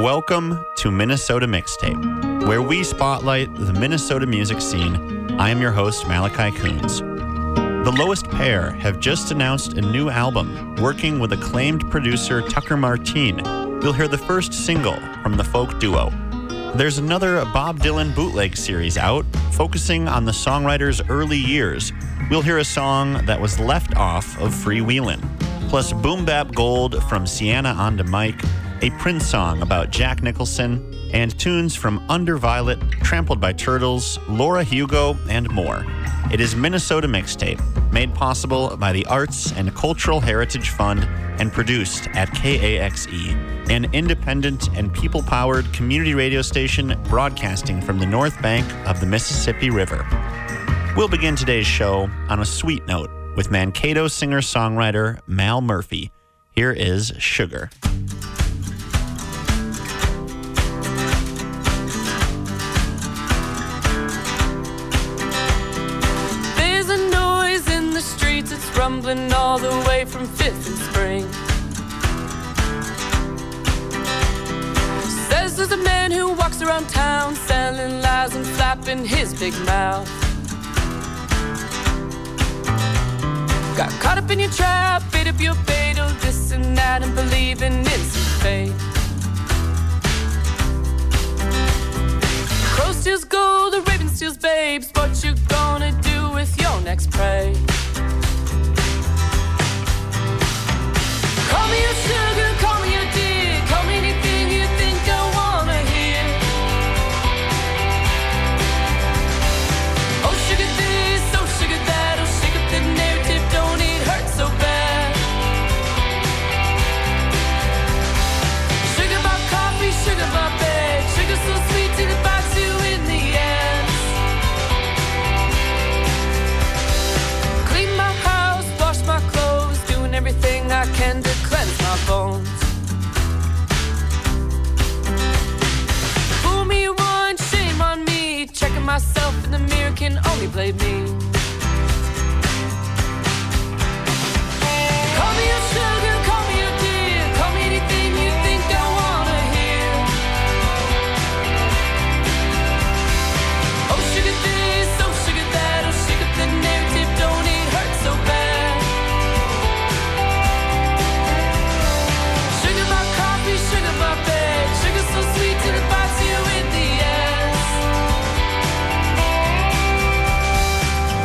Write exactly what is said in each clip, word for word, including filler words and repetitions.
Welcome to Minnesota Mixtape, where we spotlight the Minnesota music scene. I am your host, Malachi Coons. The Lowest Pair have just announced a new album, working with acclaimed producer Tucker Martine. You'll hear the first single from the folk duo. There's another Bob Dylan bootleg series out, focusing on the songwriter's early years. We'll hear a song that was left off of Freewheelin', plus Boom Bap Gold from Sienna on to Mike, a Prince song about Jack Nicholson, and tunes from Under Violet, Trampled by Turtles, Laura Hugo, and more. It is Minnesota Mixtape, made possible by the Arts and Cultural Heritage Fund and produced at K A X E, an independent and people-powered community radio station broadcasting from the north bank of the Mississippi River. We'll begin today's show on a sweet note with Mankato singer-songwriter Mal Murphy. Here is Sugar. Rumbling all the way from Fifth and Spring. Says there's a man who walks around town selling lies and flapping his big mouth. Got caught up in your trap, bit up your bait, oh this and that, and believing in some fate. Crow steals gold, the raven steals babes. What you gonna do with your next prey? Call me your sugar, call me your dear, call me anything you think I wanna hear. Oh, sugar this, oh, sugar that, oh, shake up the narrative, don't it hurt so bad. Sugar about coffee, sugar about bed, sugar so sweet till it bites you in the ass. Clean my house, wash my clothes, doing everything I can to cleanse my bones. Fool me once, shame on me. Checking myself in the mirror can only blame me. Call me your sugar, call me your dear, call me anything you think I wanna hear. Oh, sugar this, oh, sugar that, oh, shake up the narrative, don't it hurt so bad. Sugar my bed, sugar so sweet till it bites you in the ass.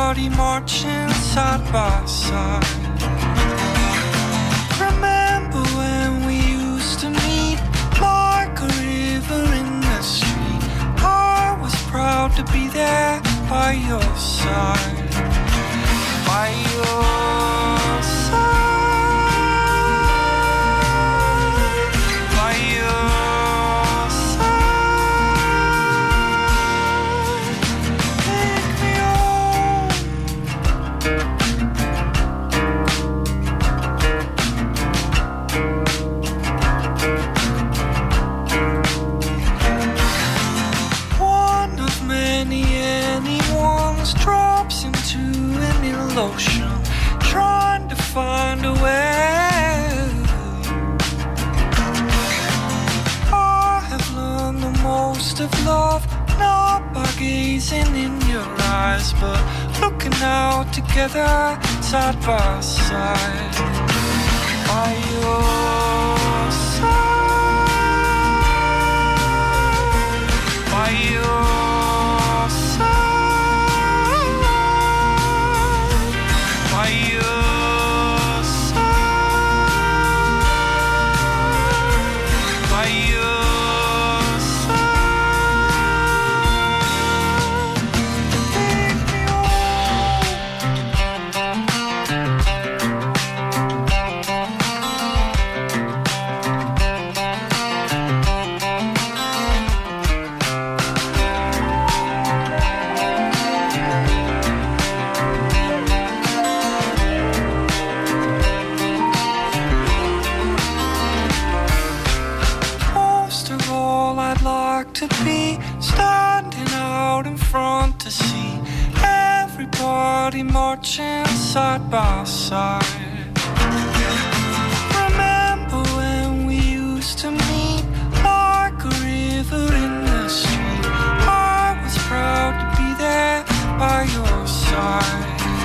everybody marching side by side. Remember when we used to meet like a river in the street? I was proud to be there by your side, by your side. Ocean, trying to find a way. I have learned the most of love, not by gazing in your eyes, but looking out together, side by side, by your side, by your to be standing out in front to see everybody marching side by side. Remember when we used to meet like a river in the street? I was proud to be there by your side.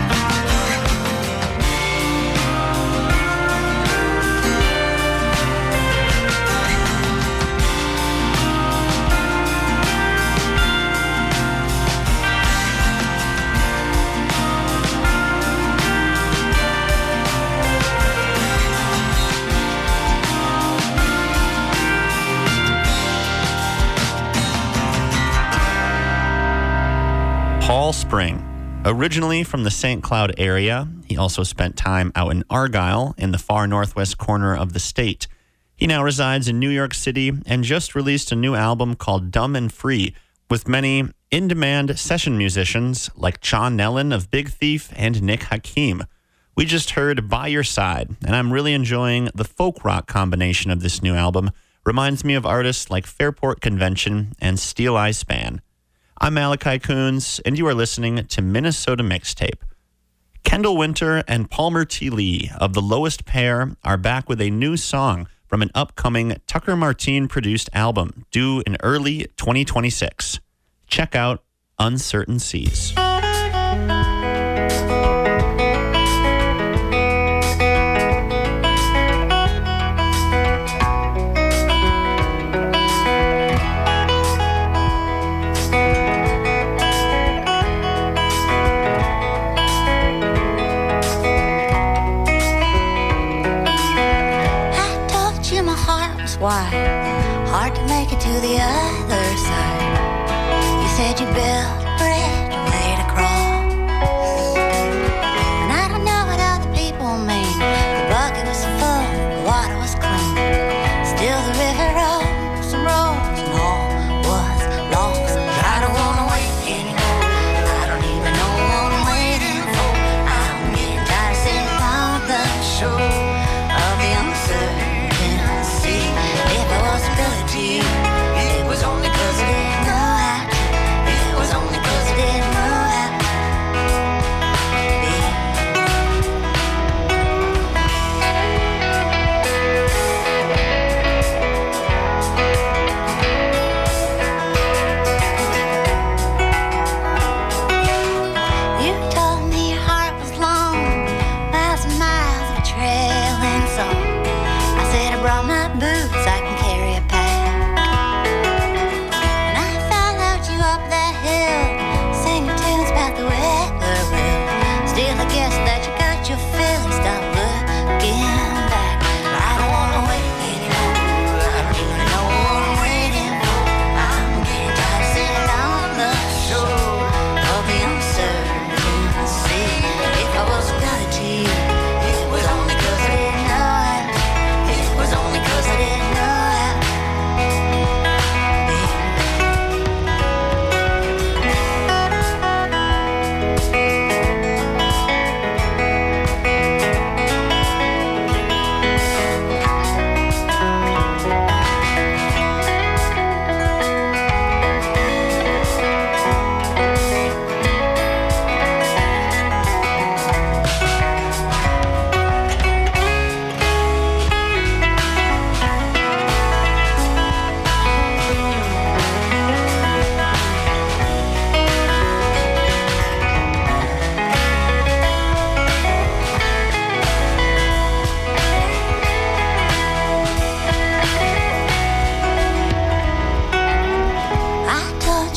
Paul Spring. Originally from the Saint Cloud area, he also spent time out in Argyle in the far northwest corner of the state. He now resides in New York City and just released a new album called Dumb and Free with many in-demand session musicians like John Nellen of Big Thief and Nick Hakim. We just heard By Your Side, and I'm really enjoying the folk rock combination of this new album. Reminds me of artists like Fairport Convention and Steel Eye Span. I'm Malachi Coons, and you are listening to Minnesota Mixtape. Kendall Winter and Palmer T. Lee of The Lowest Pair are back with a new song from an upcoming Tucker Martine-produced album due in early twenty twenty-six. Check out Uncertain Seas. Why? Hard to make it to the other side. You said you built a bridge, a way to cross. And I don't know what other people mean. The bucket was full, the water was clean. Still the river rose and rose and all was lost. But I don't wanna wait anymore. I don't even know what I'm waiting for. I'm getting tired of sitting on the shore of the uncertain sea. If I was good to you, it was only 'cause I didn't know how to. It was only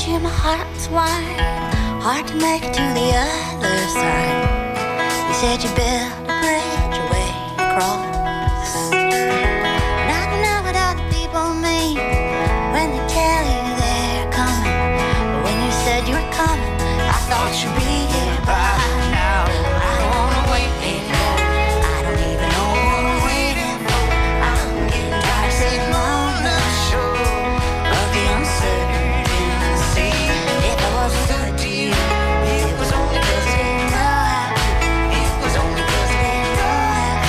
you my heart's wide, hard to make it to the other side. You said you built a bridge a way across. And I don't know what other people mean when they tell you they're coming. But when you said you were coming, I thought you'd be here by now. I don't wanna wait anymore. I don't even know what I'm waiting for. I'm getting tired of sitting on the shore of the uncertainty. If I wasn't good to you, it was only 'cause I didn't know how. It was only 'cause I didn't know how.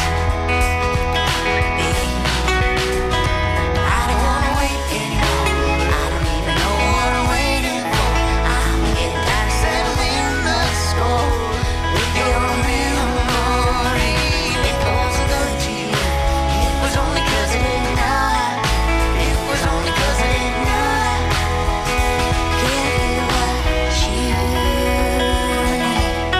Baby, I don't wanna wait anymore. I don't even know what I'm waiting for. I'm getting tired of settling the score with your memory. If I wasn't good to you, it was only 'cause I didn't know how. It was only 'cause I didn't know how. Give you what you need.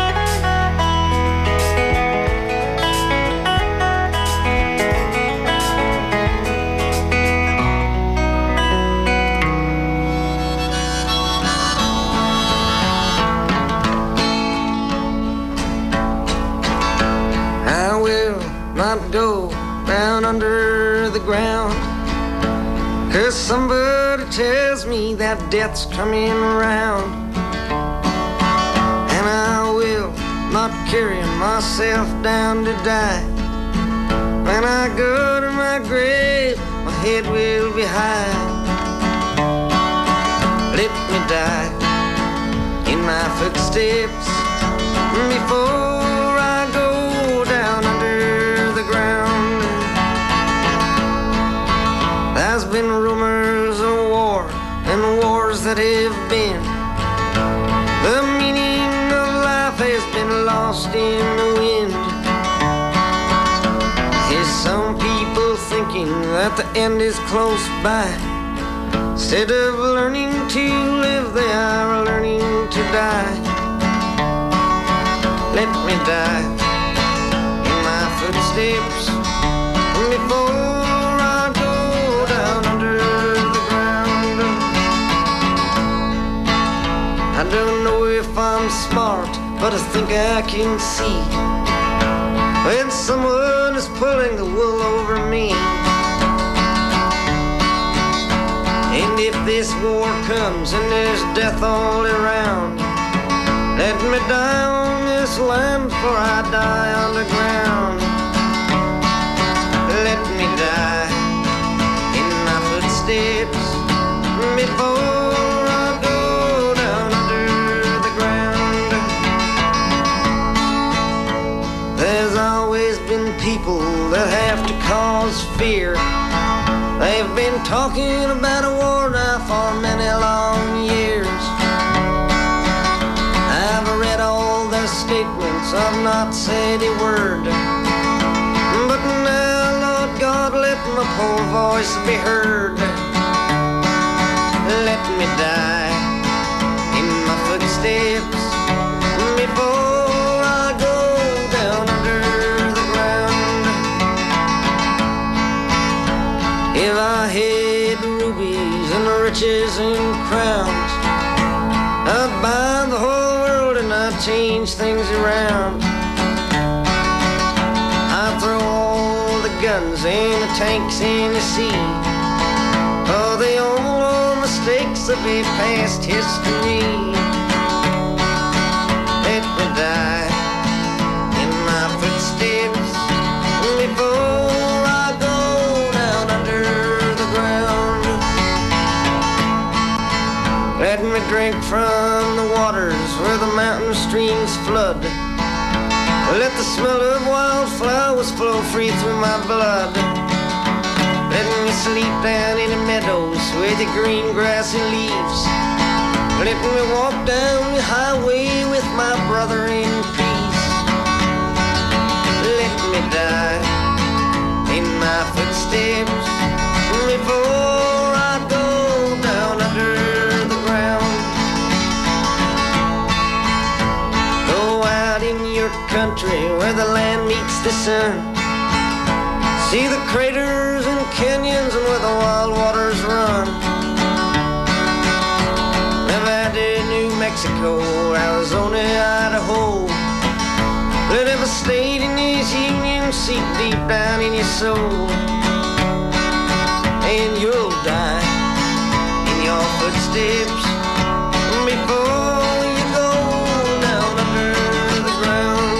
I will not go down under the ground, 'cause somebody tells me that death's coming around. And I will not carry myself down to die. When I go to my grave, my head will be high. Let me die in my footsteps before I go down under the ground. There's been rumors of war and wars that have been. The meaning of life has been lost in the wind. Here's some people thinking that the end is close by. Instead of learning to live, they are learning to die. Let me die in my footsteps before I go down under the ground. I don't know if I'm smart, but I think I can see when someone is pulling the wool over me. And if this war comes and there's death all around, let me die on this land before I die on the ground. Let me die in my footsteps before I go down under the ground. There's always been people that have to cause fear. They've been talking about a war now for many long years. I've read all their statements, I've not said a word. But now, Lord God, let my poor voice be heard. Let me die in my footsteps before I go down under the ground. If I had rubies and riches and crowns, I'd buy the whole world and I'd change things around. I'd throw all the guns and the tanks in the sea, oh, they all are mistakes of a past history. Let me die in my footsteps before I go down under the ground. Let me drink from the waters where the mountain streams flood. Let the smell of wildflowers flow free through my blood. Let me sleep down in the meadows with the green grassy leaves. Let me walk down the highway with my brother in peace. Let me die in my footsteps before I go down under the ground. Go out in your country where the land meets the sun. See the craters and canyons and where the wild waters run. Never Mexico, Arizona, Idaho. Let ever stayed in this union seat deep down in your soul. And you'll die in your footsteps before you go down under the ground.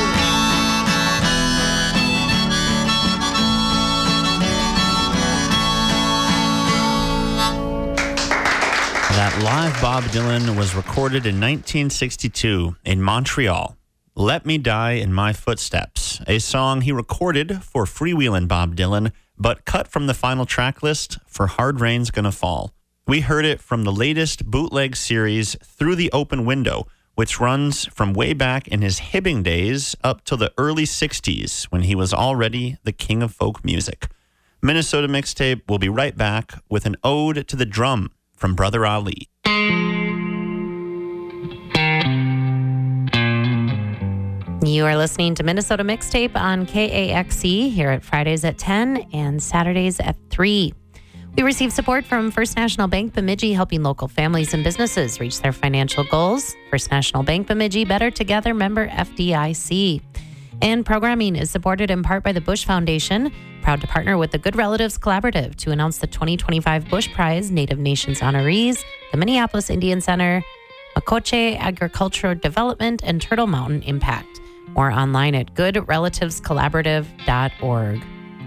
That live Bob Dylan was recorded in nineteen sixty-two in Montreal. Let Me Die in My Footsteps, a song he recorded for Freewheelin' Bob Dylan, but cut from the final track list for Hard Rain's Gonna Fall. We heard it from the latest bootleg series Through the Open Window, which runs from way back in his Hibbing days up till the early sixties when he was already the king of folk music. Minnesota Mixtape will be right back with an ode to the drum from Brother Ali. You are listening to Minnesota Mixtape on K A X E here at Fridays at ten and Saturdays at three. We receive support from First National Bank Bemidji, helping local families and businesses reach their financial goals. First National Bank Bemidji, better together, member F D I C. And programming is supported in part by the Bush Foundation, proud to partner with the Good Relatives Collaborative to announce the twenty twenty-five Bush Prize Native Nations honorees, the Minneapolis Indian Center, Makoche Agricultural Development, and Turtle Mountain Impact. More online at good relatives collaborative dot org.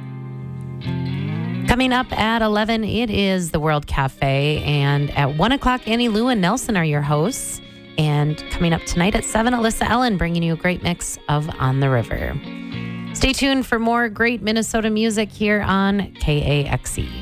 Coming up at eleven, it is the World Cafe. And at one o'clock, Annie Lou and Nelson are your hosts. And coming up tonight at seven, Alyssa Ellen bringing you a great mix of On the River. Stay tuned for more great Minnesota music here on K A X E.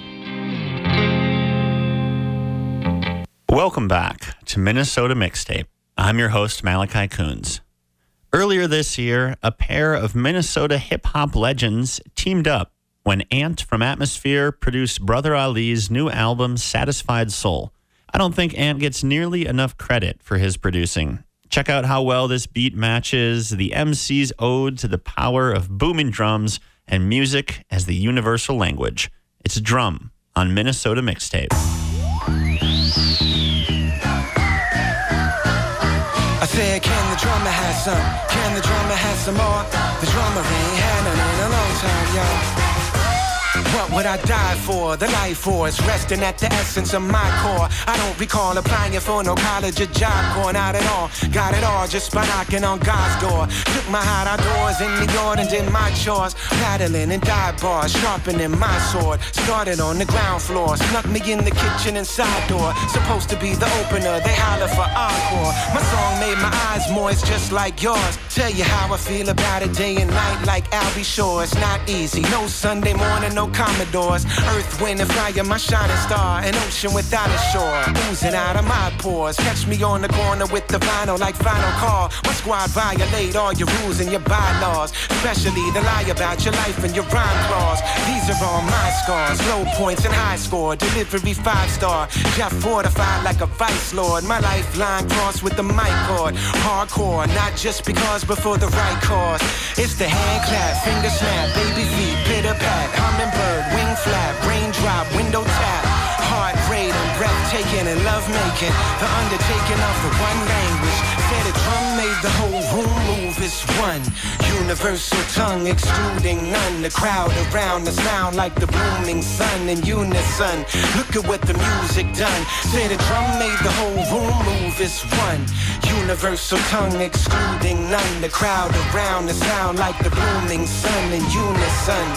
Welcome back to Minnesota Mixtape. I'm your host, Malachi Coons. Earlier this year, a pair of Minnesota hip-hop legends teamed up when Ant from Atmosphere produced Brother Ali's new album, Satisfied Soul. I don't think Ant gets nearly enough credit for his producing. Check out how well this beat matches the M C's ode to the power of booming drums and music as the universal language. It's Drum on Minnesota Mixtape. I said, can the drummer have some? Can the drummer have some more? The drummer ain't had none in a long time, y'all. What would I die for? The life force resting at the essence of my core. I don't recall applying for no college or job corps, not at all. Got it all just by knocking on God's door. Took my hat outdoors in the yard and did my chores. Paddling in dive bars, sharpening my sword. Started on the ground floor, snuck me in the kitchen and side door. Supposed to be the opener, they holler for encore. My song made my eyes moist just like yours. Tell you how I feel about it day and night like Albie Shore. It's not easy, no Sunday morning, no Commodores. Earth, wind, and fire, my shining star. An ocean without a shore, oozing out of my pores. Catch me on the corner with the vinyl like Final Call. My squad violate all your rules and your bylaws, especially the lie about your life and your rhyme clause. These are all my scars, low points and high score. Delivery five star, Jeff fortified like a vice lord. My lifeline crossed with the mic cord. Hardcore, not just because, but for the right cause. It's the hand clap, finger snap, baby feet, pitter pat, hummingbird, wing flap, raindrop, window tap, heart rate and breathtaking and love making. The undertaking of the one language. Said a drum made the whole room move. It's one universal tongue, excluding none. The crowd around the sound like the blooming sun in unison. Look at what the music done. Said a drum made the whole room move. It's one universal tongue, excluding none. The crowd around the sound like the blooming sun in unison.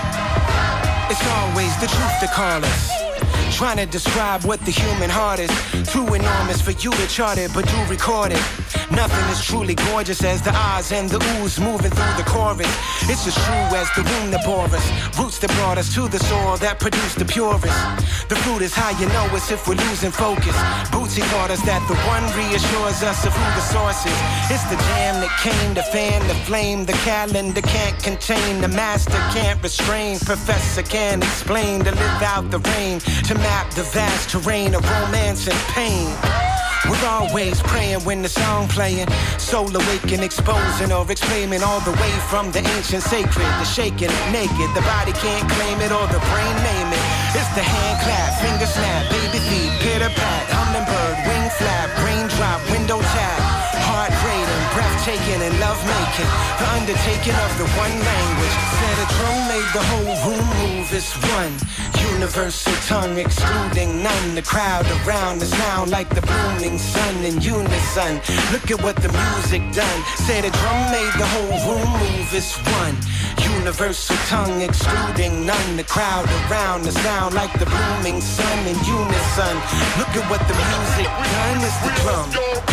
It's always the truth to call us. Trying to describe what the human heart is. Too enormous for you to chart it, but do record it. Nothing is truly gorgeous as the eyes and the ooze moving through the chorus. It's as true as the womb that bore us. Roots that brought us to the soil that produced the purest. The fruit is how you know it's if we're losing focus. Bootsy taught us that the one reassures us of who the source is. It's the jam that came to fan the flame. The calendar can't contain. The master can't restrain. Professor can't explain. To live out the rain. To map the vast terrain of romance and pain. We're always praying when the song playing. Soul awaken, exposing or exclaiming all the way from the ancient sacred. The shaking it naked, the body can't claim it or the brain name it. It's the hand clap, finger snap, baby feet, pitter pat, hummingbird, wing flap, raindrop, window love making, the undertaking of the one language. Said a drum made the whole room move. It's one universal tongue, excluding none. The crowd around us now like the blooming sun in unison. Look at what the music done. Said a drum made the whole room move. It's one universal tongue, excluding none. The crowd around us now like the blooming sun in unison. Look at what the music done. It's the drum.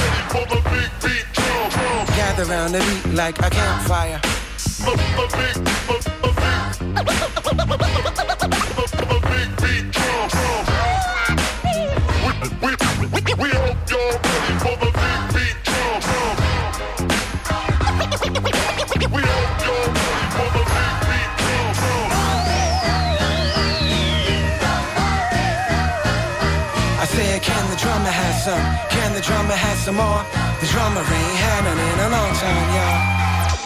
Gather round the beat like a campfire. We hope y'all ready for the big beat drum. We hope y'all ready for the big beat drum. I said, can the drummer have some? Can the drummer have some more? The drummer ain't had none in a long time, y'all.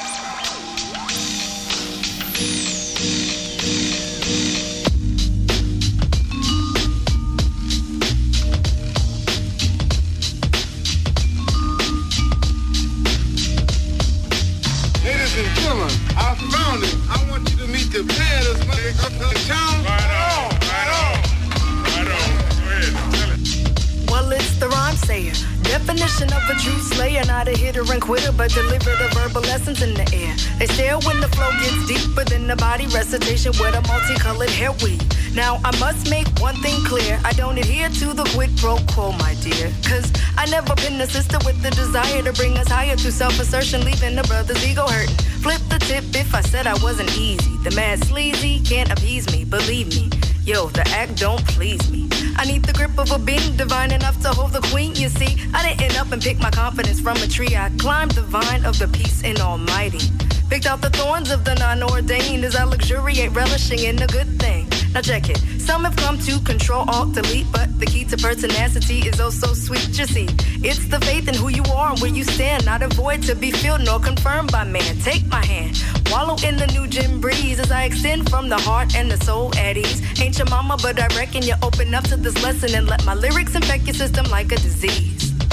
I found it. I want you to meet the band that's in town. Right on, right on, right on. Go ahead, tell it. Well, it's the rhyme sayer. Definition of a true slayer, not a hitter and quitter, but deliver the verbal essence in the air. They stare when the flow gets deeper than the body recitation with a multicolored hair weave. Now, I must make one thing clear. I don't adhere to the quid pro quo, my dear. Cause I never been a sister with the desire to bring us higher through self-assertion, leaving the brother's ego hurting. Flip the tip if I said I wasn't easy. The mad sleazy can't appease me, believe me. Yo, the act don't please me. I need the grip of a being divine enough to hold the queen, you see. I didn't up and pick my confidence from a tree. I climbed the vine of the peace in almighty. Picked out the thorns of the non-ordained as I luxuriate, relishing in the good thing. Now check it. Some have come to control, alt, delete, but the key to pertinacity is oh so sweet. You see, it's the faith in who you are and where you stand, not a void to be filled nor confirmed by man. Take my hand, wallow in the new gym breeze as I extend from the heart and the soul at ease. Ain't your mama, but I reckon you open up to this lesson and let my lyrics infect your system like a disease.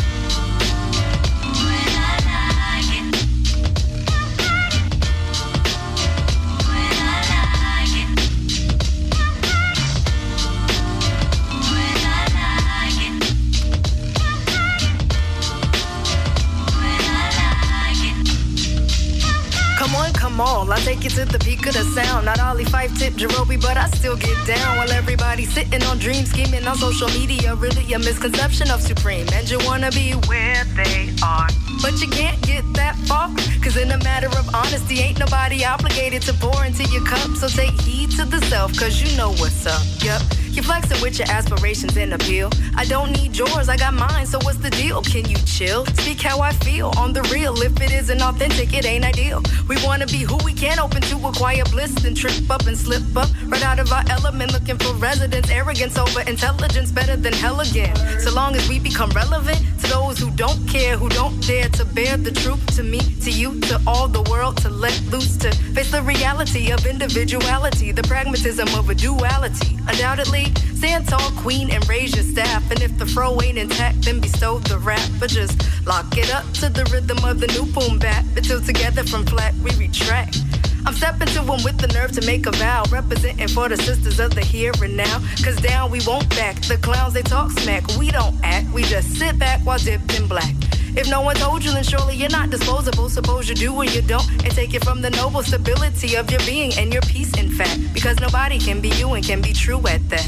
Come on, I'll take you to the peak of the sound. Not only five tip Jerobi, but I still get down while everybody's sitting on dreams, scheming on social media. Really a misconception of supreme, and you wanna be where they are, but you can't get that far. Cause in a matter of honesty, ain't nobody obligated to pour into your cup. So take heed to the self, cause you know what's up. Yep. You're flexing with your aspirations and appeal. I don't need yours, I got mine, so what's the deal? Can you chill? Speak how I feel, on the real. If it isn't authentic, it ain't ideal. We wanna be who we can, open to acquire bliss, then trip up and slip up right out of our element, looking for residence, arrogance over intelligence, better than hell again. So long as we become relevant to those who don't care, who don't dare to bear the truth to me, to you, to all the world, to let loose, to face the reality of individuality, the pragmatism of a duality. Undoubtedly, stand tall, queen, and raise your staff. And if the fro ain't intact, then bestow the rap. But just lock it up to the rhythm of the new boom bap. Until together from flat, we retract. I'm stepping to one with the nerve to make a vow, representing for the sisters of the here and now. Cause down we won't back. The clowns, they talk smack. We don't act, we just sit back while dipped in black. If no one told you, then surely you're not disposable. Suppose you do or you don't, and take it from the noble stability of your being and your peace, in fact. Because nobody can be you and can be true at that.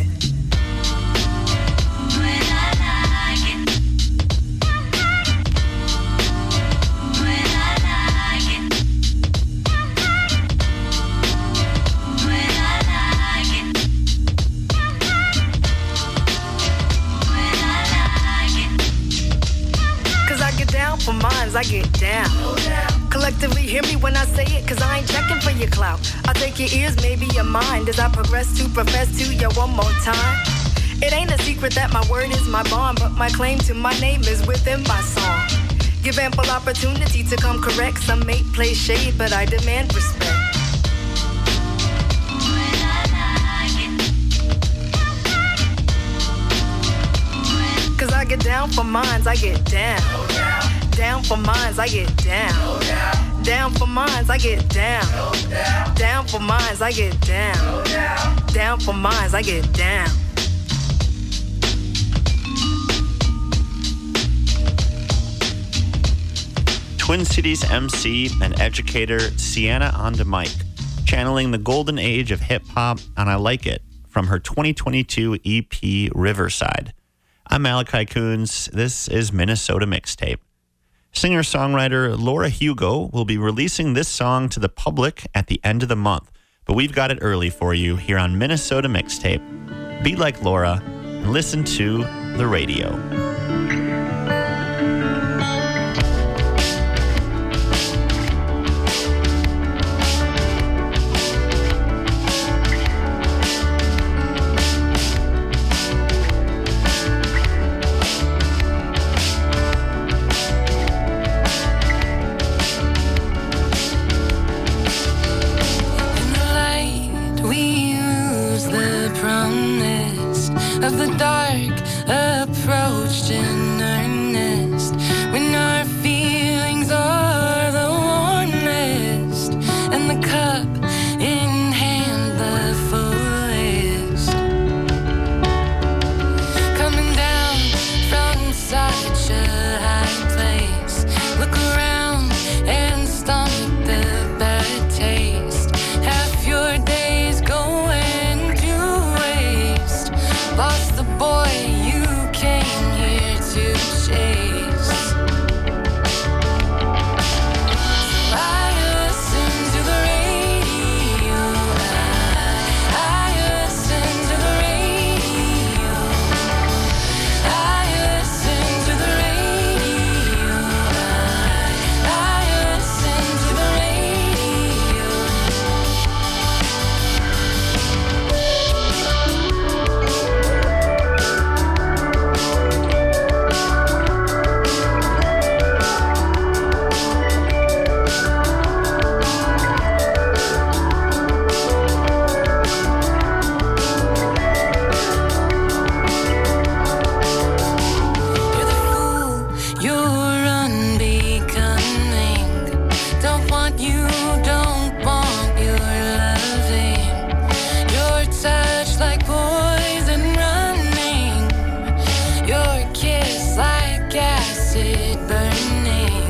For mines, I get down. Collectively, hear me when I say it, cause I ain't checking for your clout. I'll take your ears, maybe your mind, as I progress to profess to you one more time. It ain't a secret that my word is my bond, but my claim to my name is within my song. Give ample opportunity to come correct. Some may play shade, but I demand respect. Cause I get down for mines, I get down. Down for mines, I get down. Down for mines, I get down. Down for mines, I get down. Down for mines, I get down. Twin Cities M C and educator Sienna on the mic, channeling the golden age of hip-hop, and I like it, from her twenty twenty-two E P Riverside. I'm Malachi Coons. This is Minnesota Mixtape. Singer-songwriter Laura Hugo will be releasing this song to the public at the end of the month, but we've got it early for you here on Minnesota Mixtape. Be like Laura and listen to the radio. Of the dark approached in earnest, when our feelings are the warmest, and the cup in hand the fullest. Coming down from such a high place, look around and stomach the bad taste. Half your days going to waste. Lost the boy you came here to chase. So I listen to the radio. I, I listen to the radio. I listen to the radio. I, I listen to the radio. You're the fool, you're unbecoming. Don't want you, don't want your loving. Your touch like poison running. Your kiss like acid burning.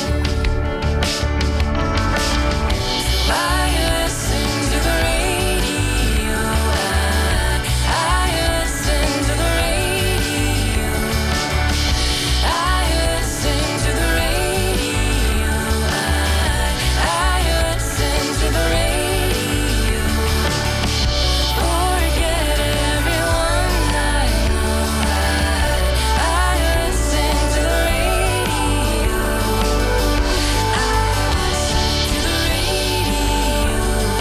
So I listen to the radio. I, I listen to the radio. I listen to the radio. I, I listen to the radio. Forget everyone I know. I, I listen to the radio. I listen to the radio.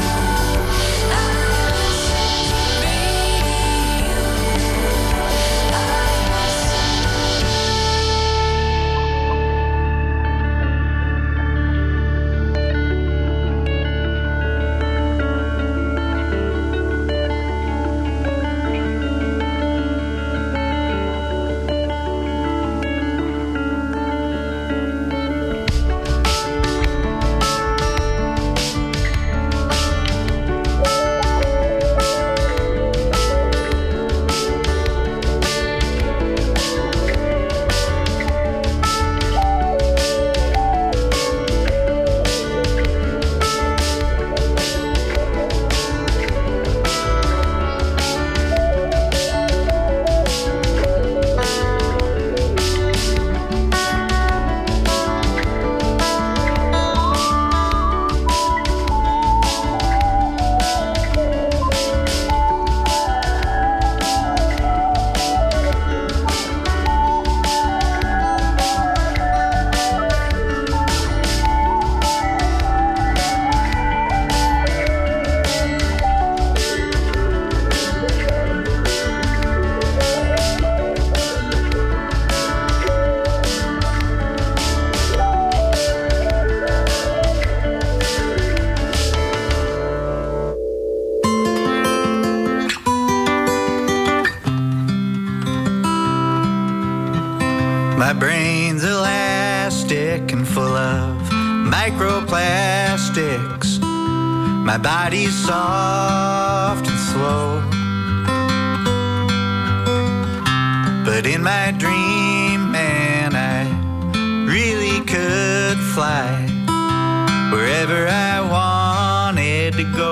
I listen to the My brain's elastic and full of microplastics. My body's soft and slow, but in my dream, man, I really could fly wherever I wanted to go.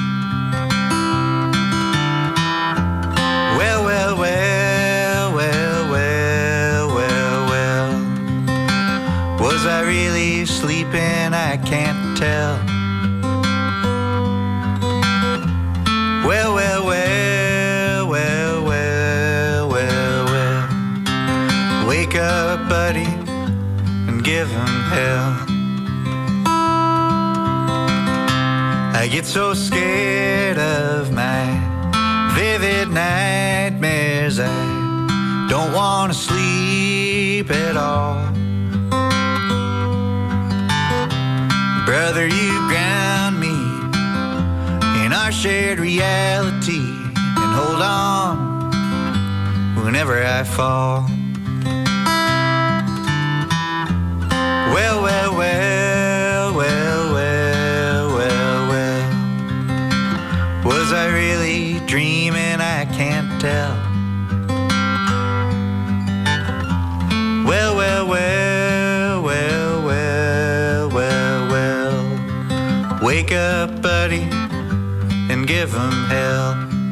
Well, well, well, well, well, well, well. Was I really sleeping? I can't tell. Well, well, well, well, well, well, well. Wake up, buddy, and give him hell. I get so scared of my vivid nightmares, I don't want to sleep at all. Brother, you ground me in our shared reality and hold on whenever I fall. Well, well, well, well, well, well, well. Was I really dreaming? I can't tell. Well, well, well, well, well, well, well. Wake up, buddy, and give him hell.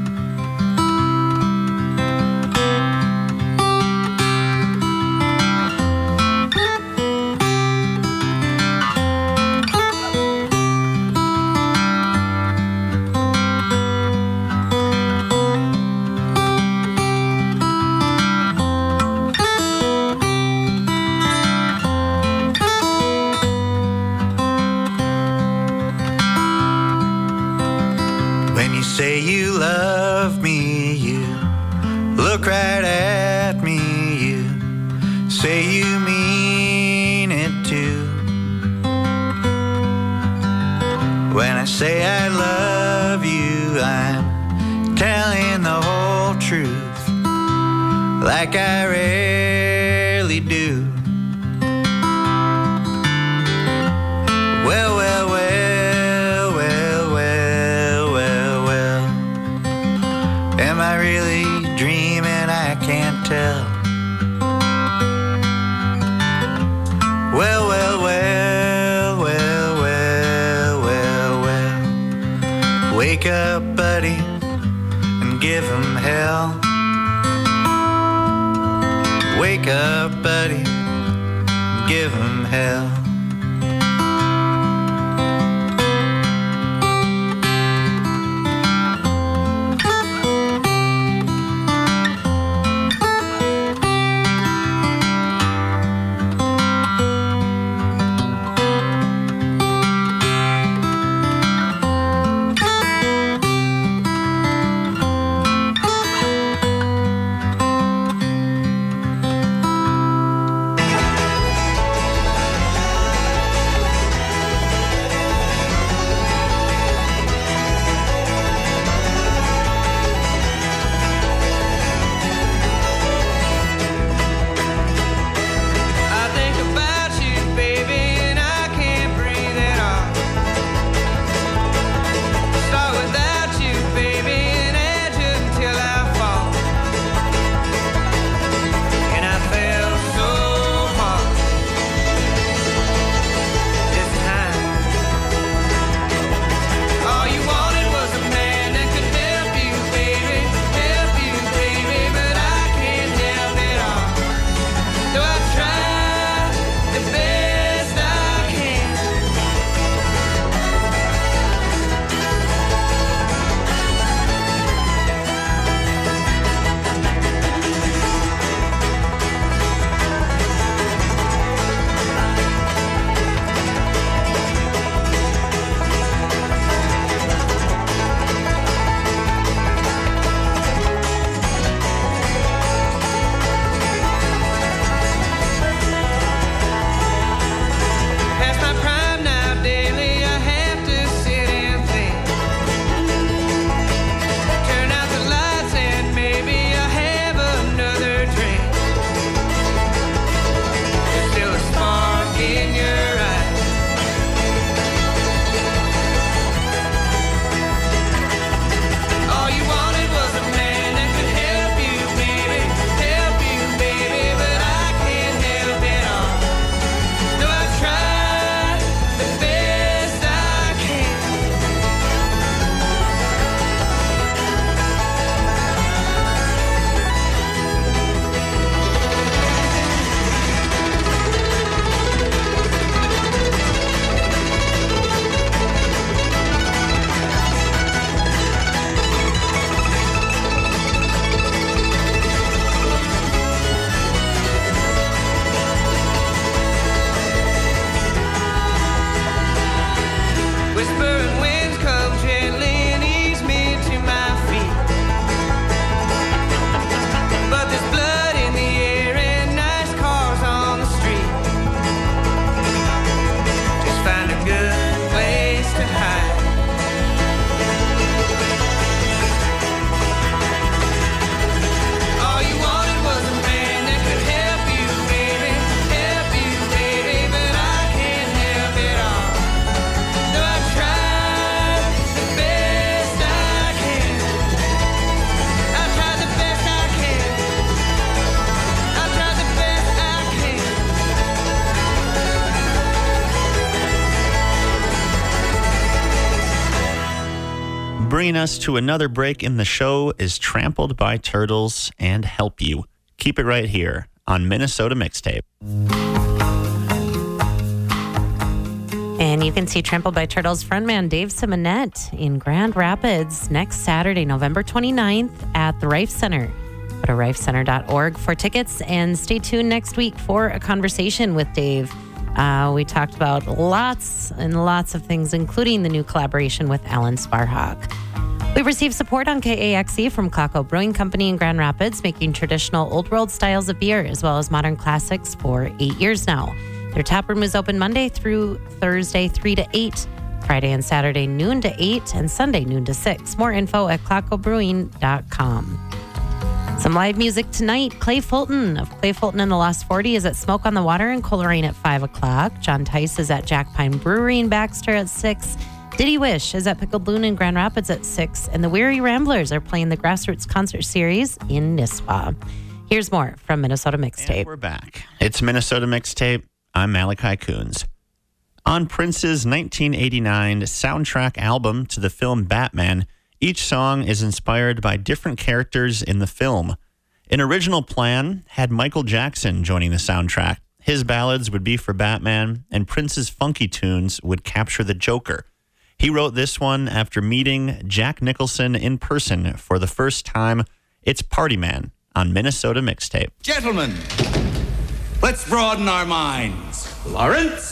Say you love me, you look right at me, you say you mean it too. When I say I love you, I'm telling the whole truth, like I rarely do. Well, well, well. Am I really dreaming? I can't tell. Well, well, well, well, well, well, well. Wake up, buddy, and give him hell. Wake up, buddy, and give him hell. Bringing us to another break in the show is Trampled by Turtles and Help You. Keep it right here on Minnesota Mixtape. And you can see Trampled by Turtles frontman Dave Simonette in Grand Rapids next Saturday, November twenty-ninth at the Rife Center. Go to rife center dot org for tickets and stay tuned next week for a conversation with Dave. Uh, we talked about lots and lots of things, including the new collaboration with Alan Sparhawk. We received support on K A X E from Claco Brewing Company in Grand Rapids, making traditional old world styles of beer as well as modern classics for eight years now. Their tap room is open Monday through Thursday, three to eight, Friday and Saturday, noon to eight, and Sunday, noon to six. More info at claco brewing dot com. Some live music tonight. Clay Fulton of Clay Fulton and the Lost forty is at Smoke on the Water in Coleraine at five o'clock. John Tice is at Jack Pine Brewery in Baxter at six. Diddy Wish is at Pickled Loon in Grand Rapids at six. And the Weary Ramblers are playing the Grassroots Concert Series in Nisswa. Here's more from Minnesota Mixtape. And we're back. It's Minnesota Mixtape. I'm Malachi Coons. On Prince's nineteen eighty-nine soundtrack album to the film Batman, each song is inspired by different characters in the film. An original plan had Michael Jackson joining the soundtrack. His ballads would be for Batman, and Prince's funky tunes would capture the Joker. He wrote this one after meeting Jack Nicholson in person for the first time. It's Party Man on Minnesota Mixtape. Gentlemen, let's broaden our minds. Lawrence?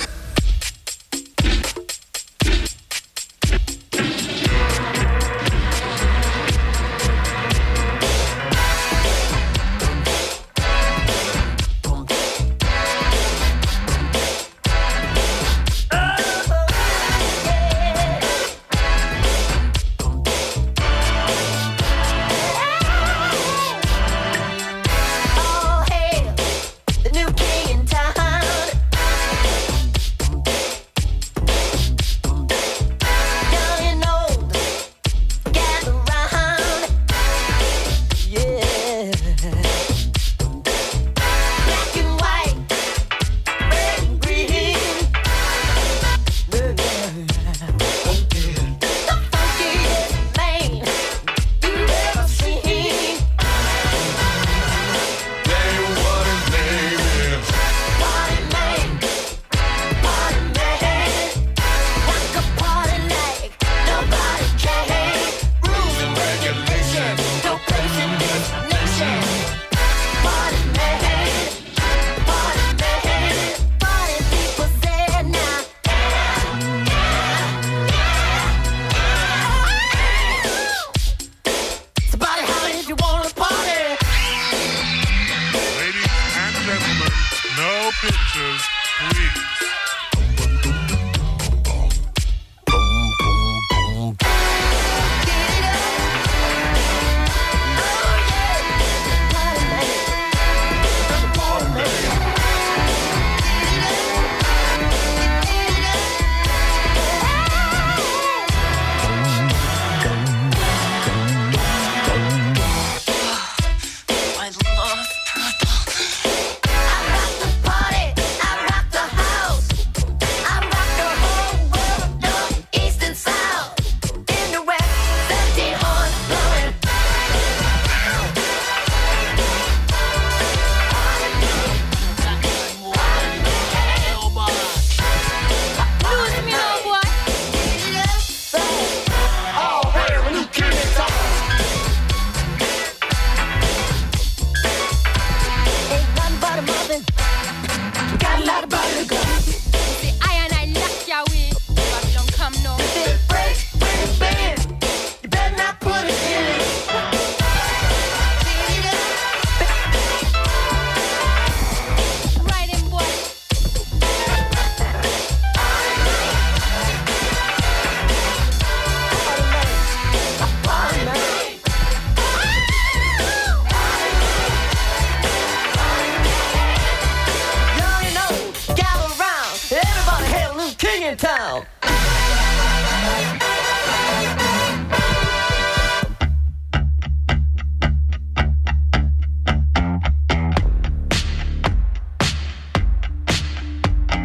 pictures, please.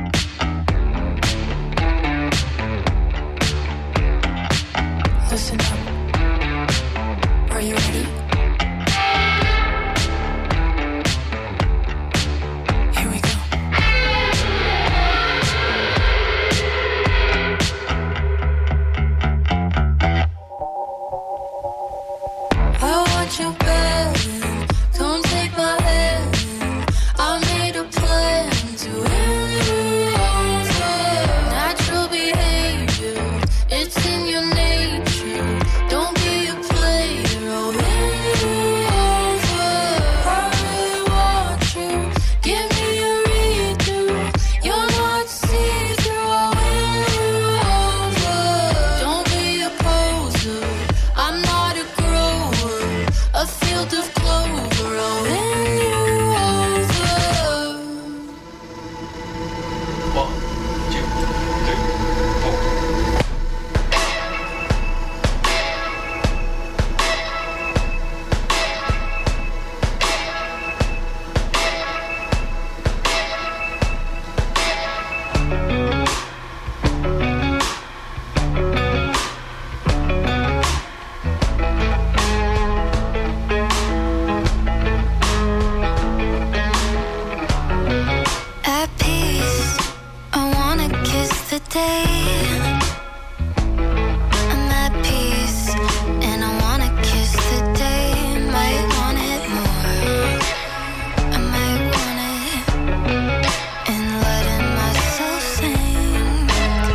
Listen up. day. I'm at peace and I wanna kiss the day. Might want it more. I might want it and letting myself sink.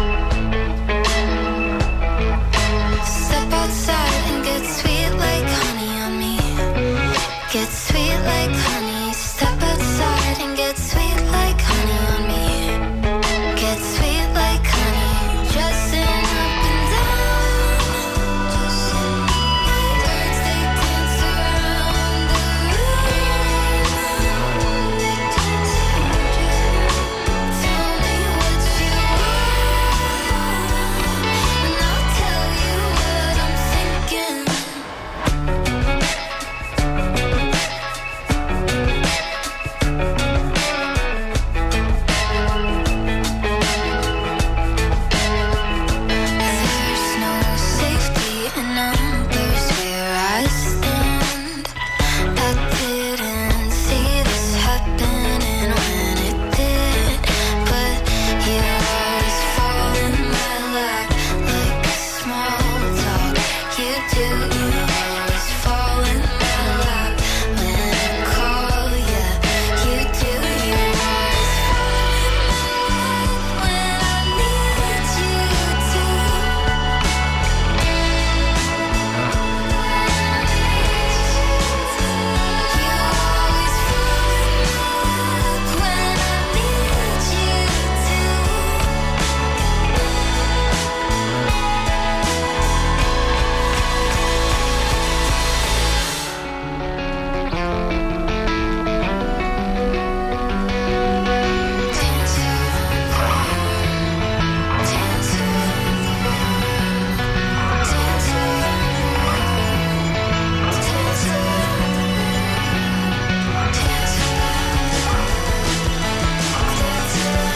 Step outside and get sweet like honey on me. Get sweet like honey. Step outside and get sweet like honey on me. Get sweet like honey. Dressing up and down. Birds, they dance around the room. They dance around. Tell me what you want, and I'll tell you what I'm thinking. There's no safety in numbers where I stand. I didn't see this happening when it did, but you always fall in my lap like a small dog. You do, you always fall in my lap when I call you. You do, you always fall in my lap when I need you to. You always fall in my lap when I need you to. Dance around the room. Dance around the room. Dance around the room. Dance around the room. Dance around the room. Dance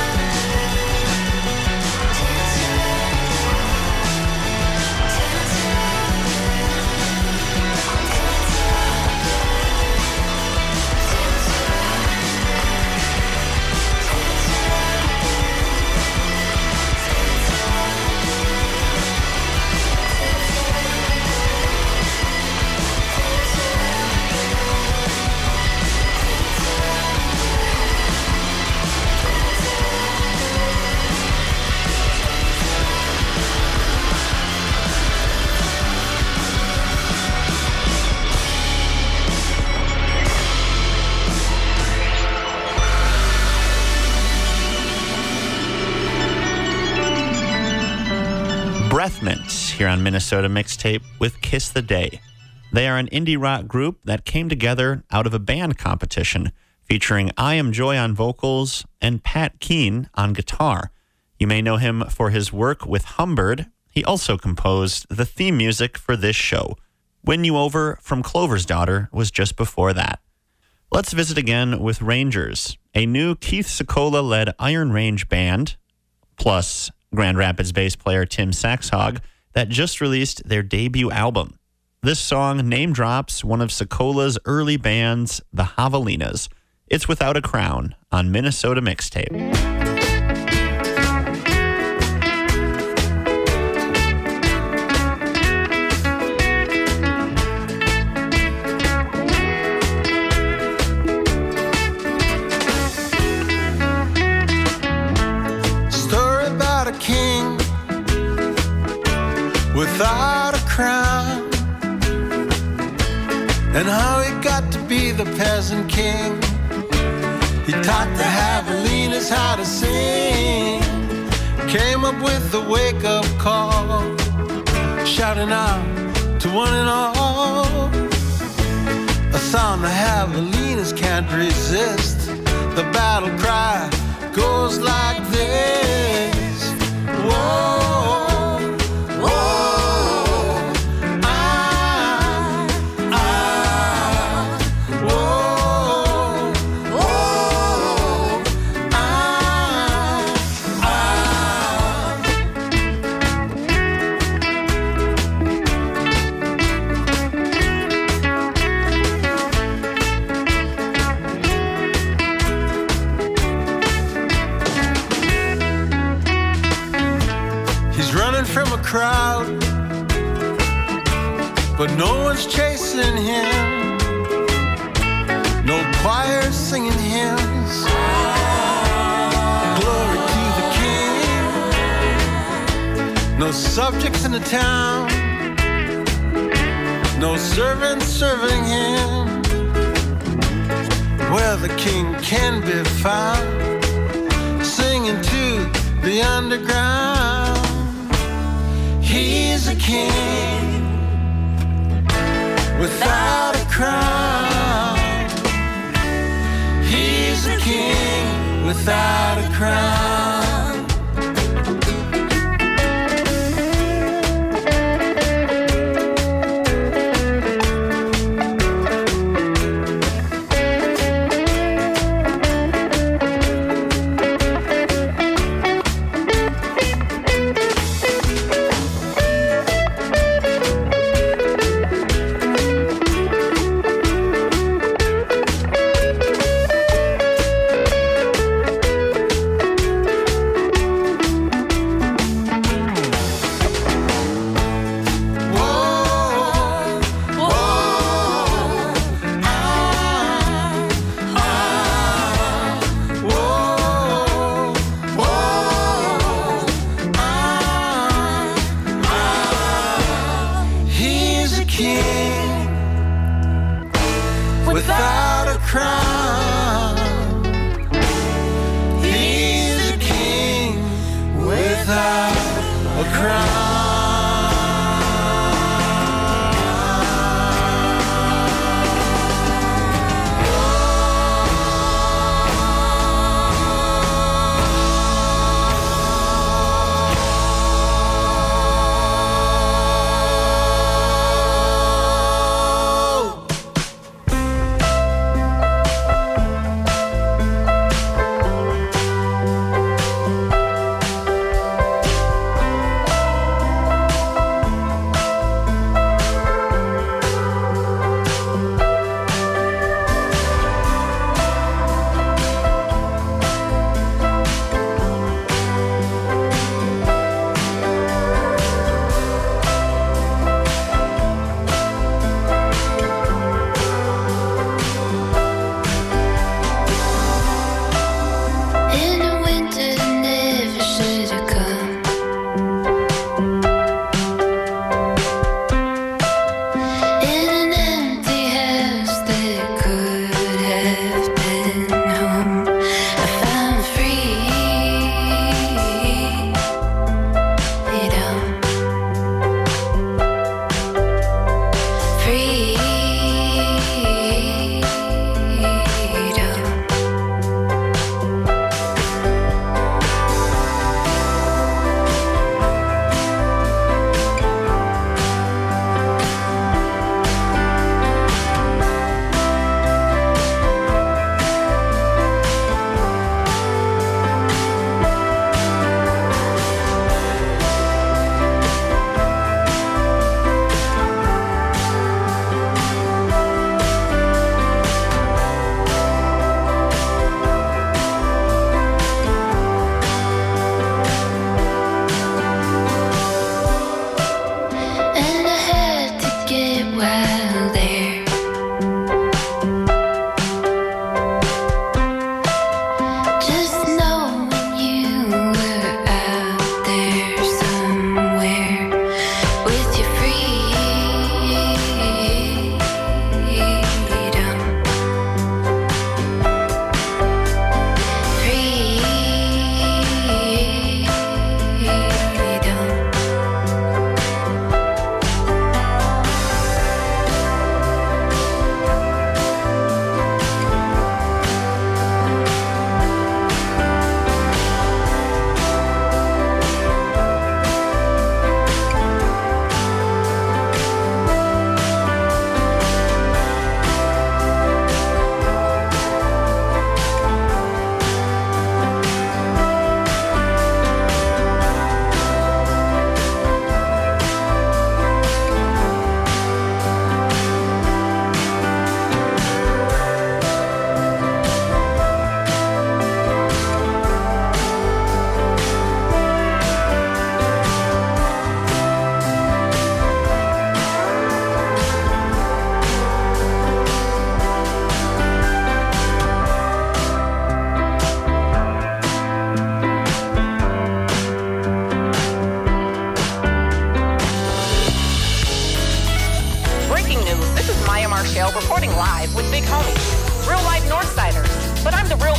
Breath Mints here on Minnesota Mixtape with Kiss the Day. They are an indie rock group that came together out of a band competition featuring I Am Joy on vocals and Pat Keen on guitar. You may know him for his work with Humbird. He also composed the theme music for this show. Win You Over from Clover's Daughter was just before that. Let's visit again with Rangers, a new Keith Secola-led Iron Range band, plus Grand Rapids bass player Tim Saxhog, that just released their debut album. This song name drops one of Secola's early bands, the Javelinas. It's Without a Crown on Minnesota Mixtape. Story about a king without a crown, and how he got to be the peasant king. He taught the Javelinas how to sing, came up with the wake-up call, shouting out to one and all, a sound the Javelinas can't resist. The battle cry goes like this. Whoa, whoa, ah, ah, whoa, whoa, ah, ah. a crowd, but no one's chasing him. No choir singing hymns. Glory to the King. No subjects in the town. No servants serving him. Where the King can be found, singing to the underground. He's a king without a crown. He's a king without a crown.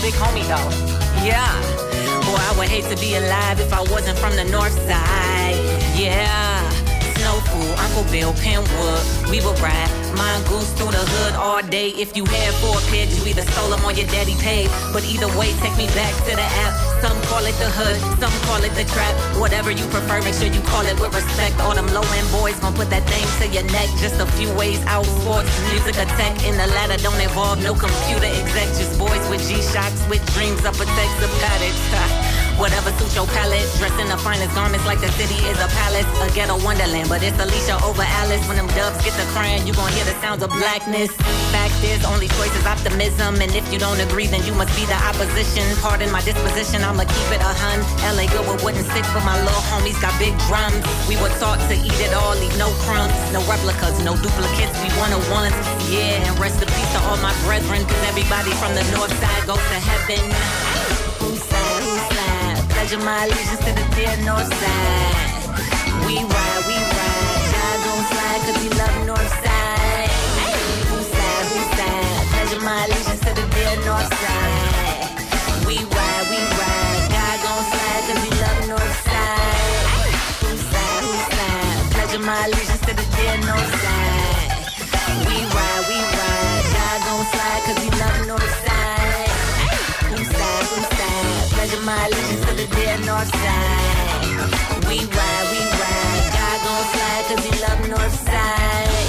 big homie though. Yeah. Boy, I would hate to be alive if I wasn't from the north side. Yeah. Snow Fool, Uncle Bill, Penwood, we would ride mongoose through the hood all day. If you had four kids, you either stole them or your daddy paid. But either way, take me back to the app. Some call it the hood, some call it the trap. Whatever you prefer, make sure you call it with respect. All them low-end boys gon' put that thing to your neck. Just a few ways out, sports, music, attack. In the ladder don't involve no computer exec. Just boys with G-Shocks, with dreams up a Texas cottage. Whatever suits your palate. Dressed in the finest garments like the city is a palace. A ghetto wonderland, but it's Alicia over Alice. When them doves get the crying, you gon' hear the sounds of blackness. Fact is, only choice is optimism. And if you don't agree, then you must be the opposition. Pardon my disposition, I'ma keep it a hun. L A good with wooden sticks, but my little homies got big drums. We were taught to eat it all, leave no crumbs. No replicas, no duplicates, we one-on-ones. Yeah, and rest in peace to all my brethren. Cause everybody from the north side goes to heaven. Who's side, who's side? Pledging my allegiance to the dear north side. We ride, we ride. God gon' slide cause we love north side. Who's side, who's side? Pledging my allegiance to the dear north side. We ride, we ride. God gon' slide cause we love north side. Who's side, who's side? Pledging my allegiance to the dear north side. We ride, we ride. God gon' slide cause we love north side. Who's side, who's side? Pledging my allegiance to the dear north side. We ride, we ride. God gon' slide cause he love north side.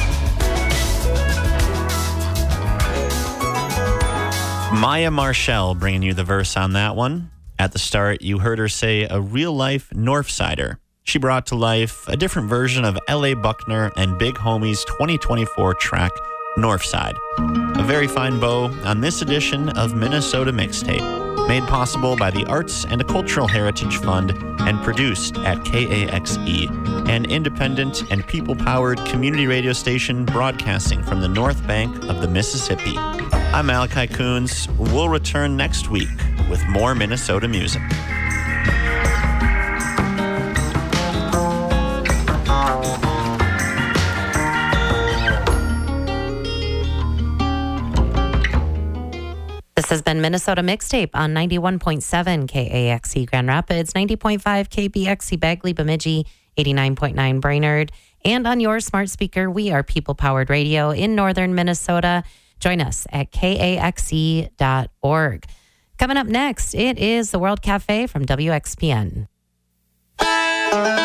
Maya Marshall bringing you the verse on that one. At the start, you heard her say a real-life Northsider. She brought to life a different version of L A Buckner and Big Homie's twenty twenty-four track, Northside. A very fine bow on this edition of Minnesota Mixtape, made possible by the Arts and Cultural Heritage Fund and produced at K A X E, an independent and people-powered community radio station broadcasting from the North Bank of the Mississippi. I'm Malachi Coons. We'll return next week with more Minnesota music. This has been Minnesota Mixtape on ninety-one point seven K A X E Grand Rapids, ninety point five K B X E Bagley Bemidji, eighty-nine point nine Brainerd, and on your smart speaker. We are People Powered Radio in northern Minnesota. Join us at K A X E dot org. Coming up next, it is the World Cafe from W X P N.